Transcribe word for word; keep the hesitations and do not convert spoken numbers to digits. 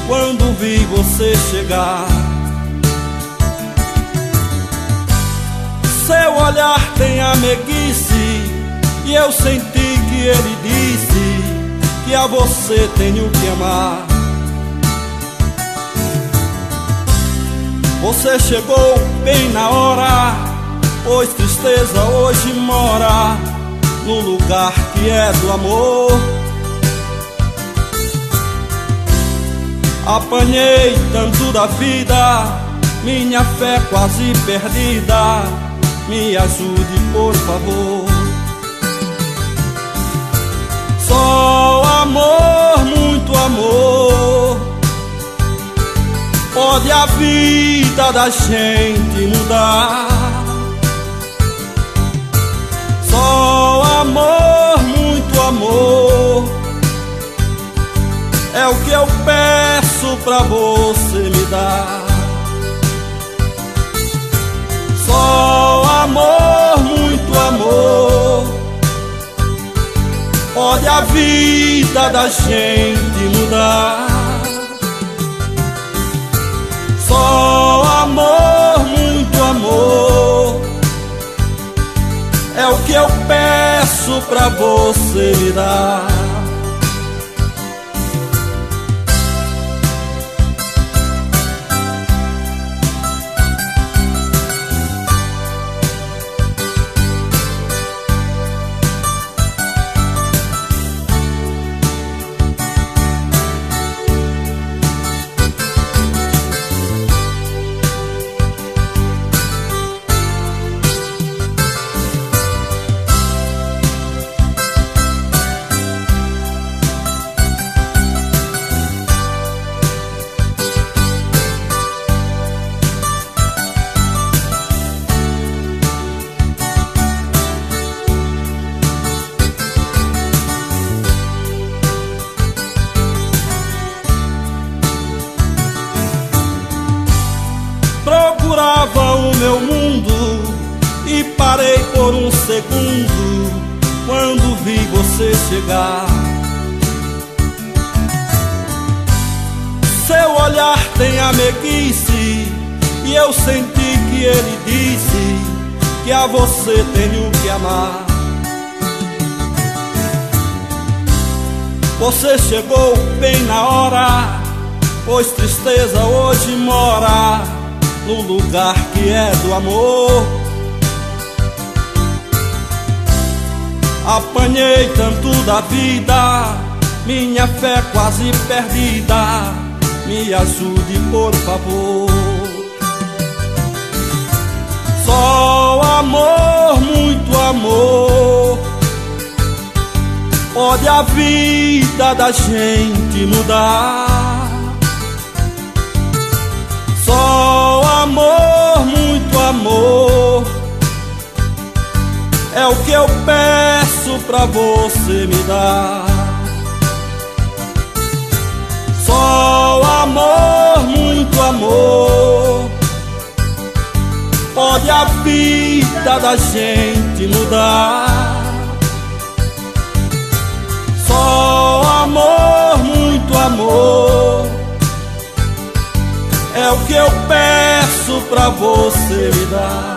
quando vi você chegar. Seu olhar tem a meiguice, e eu senti que ele disse que a você tenho que amar. Você chegou bem na hora, pois tristeza hoje mora no lugar que é do amor. Apanhei tanto da vida, minha fé quase perdida, me ajude por favor. Só amor, muito amor, pode a vida da gente mudar. Só amor, muito amor, é o que eu peço pra você me dar. Só amor, muito amor, pode a vida da gente mudar. Só amor, muito amor, é o que eu peço pra você me dar. Procurava o meu mundo e parei por um segundo quando vi você chegar. Seu olhar tem a meiguice, e eu senti que ele disse que a você tenho que amar. Você chegou bem na hora, pois tristeza hoje mora no lugar que é do amor. Apanhei tanto da vida, minha fé quase perdida, me ajude por favor. Só amor, muito amor, pode a vida da gente mudar. Só amor, muito amor, é o que eu peço pra você me dar. Só amor, muito amor, pode a vida da gente mudar. Só amor, muito amor, é o que eu peço pra você me dar.